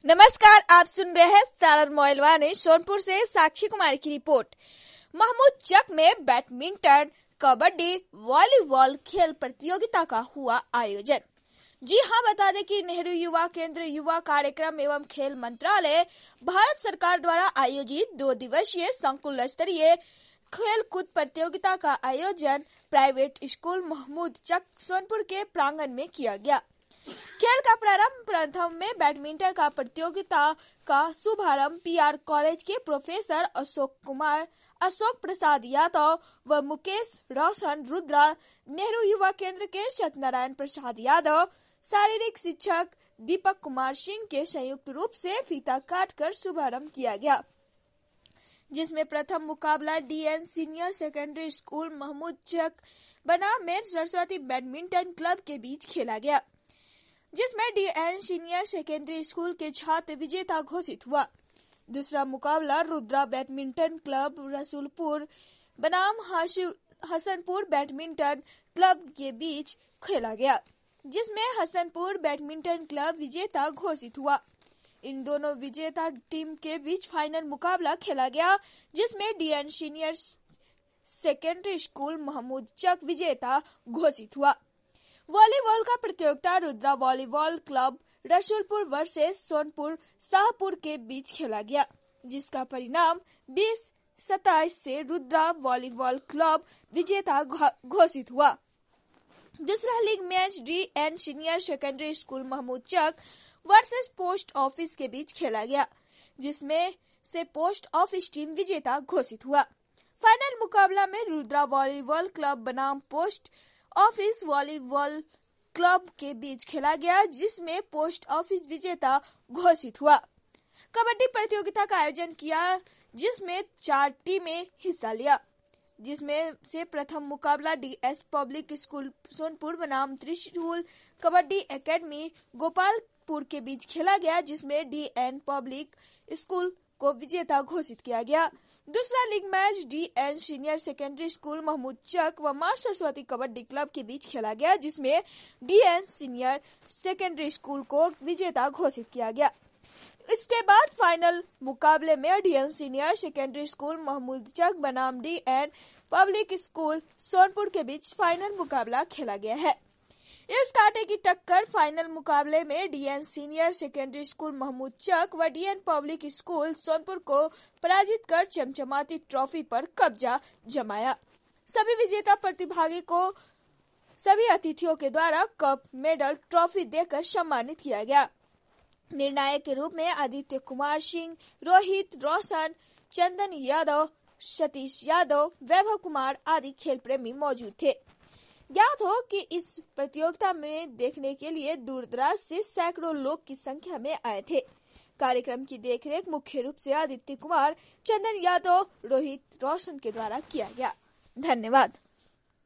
नमस्कार, आप सुन रहे हैं सारर मोइलवानी सोनपुर से साक्षी कुमारी की रिपोर्ट। महमूद चक में बैडमिंटन, कबड्डी, वॉलीबॉल खेल प्रतियोगिता का हुआ आयोजन। जी हां, बता दें कि नेहरू युवा केंद्र युवा कार्यक्रम एवं खेल मंत्रालय भारत सरकार द्वारा आयोजित 2 दिवसीय संकुल स्तरीय खेल कूद प्रतियोगिता का आयोजन प्राइवेट स्कूल महमूद चक सोनपुर के प्रांगण में किया गया। खेल का प्रारंभ प्रथम में बैडमिंटन का प्रतियोगिता का शुभारंभ पीआर कॉलेज के प्रोफेसर अशोक प्रसाद यादव व मुकेश रोशन रुद्रा, नेहरू युवा केंद्र के सत्यनारायण प्रसाद यादव, शारीरिक शिक्षक दीपक कुमार सिंह के संयुक्त रूप से फीता काटकर शुभारंभ किया गया, जिसमें प्रथम मुकाबला DN senior secondary school Mahmud Chak बनाम में सरस्वती बैडमिंटन क्लब के बीच खेला गया, जिसमें डीएन सीनियर सेकेंडरी स्कूल के छात्र विजेता घोषित हुआ। दूसरा मुकाबला रुद्रा बैडमिंटन क्लब रसूलपुर बनाम हसनपुर बैडमिंटन क्लब के बीच खेला गया, जिसमें हसनपुर बैडमिंटन क्लब विजेता घोषित हुआ। इन दोनों विजेता टीम के बीच फाइनल मुकाबला खेला गया, जिसमें DN senior secondary school Mahmud Chak विजेता घोषित हुआ। वॉलीबॉल का प्रतियोगिता Rudra volleyball club Rasulpur versus Sonpur Shahpur के बीच खेला गया, जिसका परिणाम 20-27 से रुद्रा वॉलीबॉल क्लब विजेता घोषित हुआ। दूसरा league match DN senior secondary school Mahmud Chak versus post office के बीच खेला गया, जिसमें से पोस्ट ऑफिस टीम विजेता घोषित हुआ। फाइनल मुकाबला में रुद्रा वॉलीबॉल क्लब बनाम पोस्ट ऑफिस वॉलीबॉल क्लब के बीच खेला गया, जिसमें पोस्ट ऑफिस विजेता घोषित हुआ। कबड्डी प्रतियोगिता का आयोजन किया, जिसमें 4 टीमें हिस्सा लिया, जिसमें से प्रथम मुकाबला डीएस पब्लिक स्कूल सोनपुर बनाम त्रिशूल कबड्डी एकेडमी गोपालपुर के बीच खेला गया, जिसमें डीएन पब्लिक स्कूल को विजेता घोषित किया गया। दूसरा league match DN senior secondary school Mahmud Chak व मां सरस्वती कबड्डी क्लब के बीच खेला गया, जिसमें डीएन सीनियर सेकेंडरी स्कूल को विजेता घोषित किया गया। इसके बाद फाइनल मुकाबले में DN senior secondary school Mahmud Chak बनाम डीएन पब्लिक स्कूल सोनपुर के बीच फाइनल मुकाबला खेला गया है। इस कांटे की टक्कर फाइनल मुकाबले में DN senior secondary school Mahmud Chak व डीएन पब्लिक स्कूल सोनपुर को पराजित कर चमचमाती ट्रॉफी पर कब्जा जमाया। सभी विजेता प्रतिभागी को सभी अतिथियों के द्वारा कप, मेडल, ट्रॉफी देकर सम्मानित किया गया। निर्णायक के रूप में आदित्य कुमार सिंह, रोहित रोशन, चंदन यादव, सतीश यादव, वैभव कुमार आदि खेल प्रेमी मौजूद थे। ज्ञात हो कि इस प्रतियोगिता में देखने के लिए दूर दराज से सैकड़ों लोग की संख्या में आए थे। कार्यक्रम की देखरेख मुख्य रूप से आदित्य कुमार, चंदन यादव, रोहित रोशन के द्वारा किया गया। धन्यवाद।